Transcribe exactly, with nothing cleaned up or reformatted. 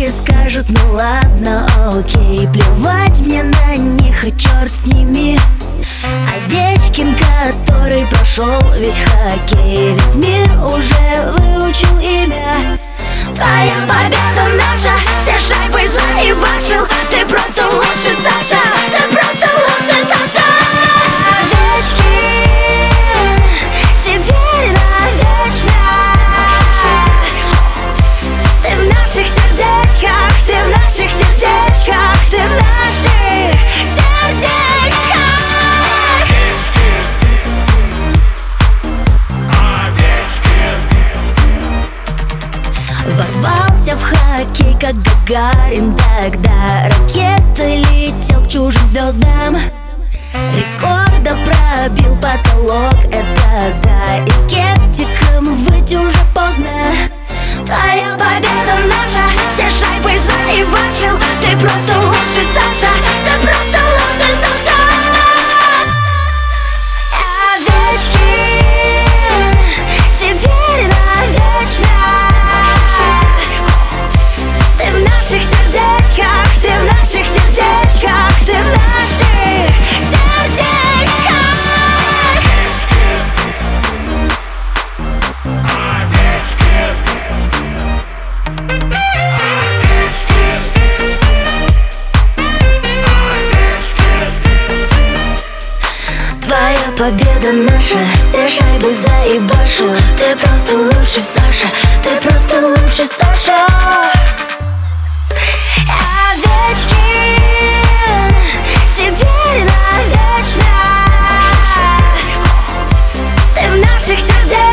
Девочки скажут: ну ладно, окей, плевать мне на них, и черт с ними. Овечкин, который прошел весь хоккей, весь мир уже выучил имя. Твоя победа наша, все шайбы заебашил. Ты просто лучший, Саша, ты просто лучший, Саша. Овечкин, теперь навечно. Ты в наших сердечках, ты в наших сердечках, ты в наших сердечках. Ворвался в хоккей, как Гагарин тогда. Ракетой летел к чужим звездам. Рекорда пробил потолок, это да. И скептикам выйти уже поздно. Твоя победа наша, все шайбы заебашил. Ты просто лучший, Саша, ты просто лучший, Саша. Овечки, теперь навечно. Ты в наших сердечках, ты в наших сердечках, ты в наших сердечках. Твоя победа наша, все шайбы заебашил. Ты просто лучший, Саша, ты просто лучший, Саша. Овечки, теперь навечно. Ты в наших сердечках.